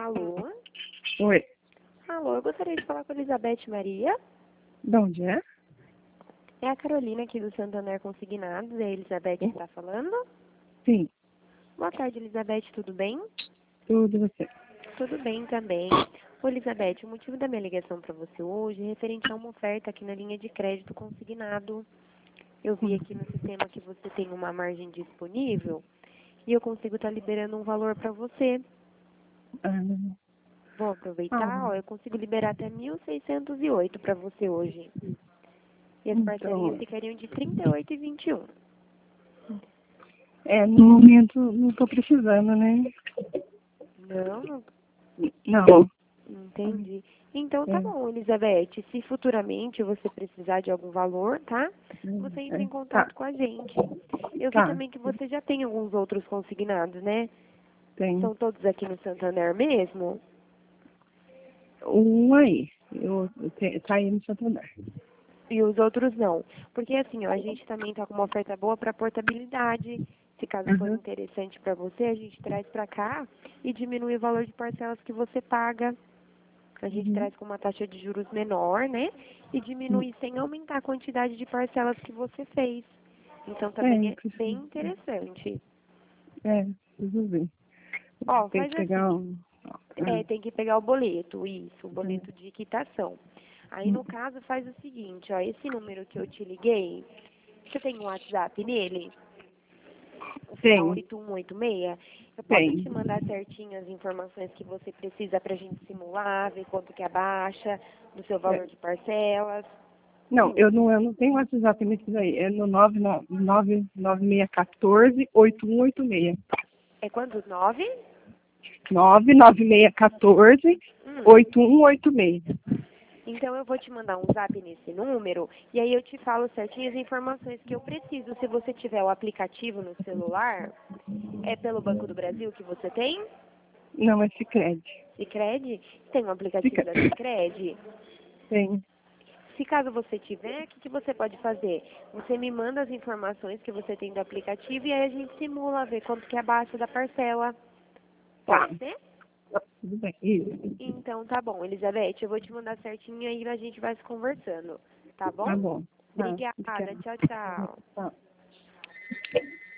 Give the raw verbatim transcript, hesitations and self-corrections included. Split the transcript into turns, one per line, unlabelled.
Alô?
Oi.
Alô, eu gostaria de falar com a Elizabeth Maria.
De onde é?
É a Carolina aqui do Santander Consignados, é a Elizabeth que está falando.
Sim,
Boa tarde, Elizabeth, tudo bem?
tudo você.
Tudo bem também. Ô, Elizabeth, o motivo da minha ligação para você hoje é referente a uma oferta aqui na linha de crédito consignado. Eu vi aqui no sistema que você tem uma margem disponível e eu consigo estar liberando um valor para você.
Ah,
Vou aproveitar, ó, eu consigo liberar até mil seiscentos e oito para você hoje. E as parcelinhas
então,
ficariam de trinta e oito e vinte e um.
é, no momento não estou precisando, né?
Não, não
Não.
entendi. Então tá
É,
bom, Elizabeth. Se futuramente você precisar de algum valor, tá? Você entra
é,
em
tá,
contato com a gente. Eu vi
tá,
também que você já tem alguns outros consignados, né?
tem.
São todos aqui no Santander mesmo?
Um aí, eu, eu te, tá aí no Santander.
E os outros não. Porque assim, ó, a gente também tá com uma oferta boa para portabilidade. Se caso for
Uhum.
interessante para você, a gente traz para cá e diminui o valor de parcelas que você paga. A gente
Uhum.
traz com uma taxa de juros menor, né? E diminui sem aumentar a quantidade de parcelas que você fez. Então também
É,
é bem
preciso,
interessante.
é, preciso ver.
Ó,
Tem
faz
que pegar
assim.
um.
É,
Ah,
tem que pegar o boleto, isso, o
é.
boleto de quitação. Aí no caso faz o seguinte, ó, esse número que eu te liguei, você tem um WhatsApp nele? O final
Tem,
oito um oito seis? Eu posso
tem.
te mandar certinho as informações que você precisa pra gente simular, ver quanto que abaixa do seu
É.
valor de parcelas.
Não, eu não, eu não tenho WhatsApp nesse daí. É no nove nove nove seis um quatro oito um oito seis.
É quanto? Nove?
nove nove seis um quatro
Hum.
oito um oito seis.
Então eu vou te mandar um zap nesse número e aí eu te falo certinho as informações que eu preciso. Se você tiver o aplicativo no celular, é pelo Banco do Brasil que você tem?
Não, é Sicredi.
Sicredi? Tem um aplicativo da
Sicredi.
Sicredi?
Tem.
Se caso você tiver, o que, que você pode fazer? Você me manda as informações que você tem do aplicativo e aí a gente simula, ver quanto que é abaixo da parcela.
Tá.
Pode ser?
Tudo bem. Isso.
Então tá bom, Elizabeth, eu vou te mandar certinho aí e a gente vai se conversando. Tá bom?
Tá bom. Tá.
Obrigada,
Obrigada.
tchau, tchau.
Tá.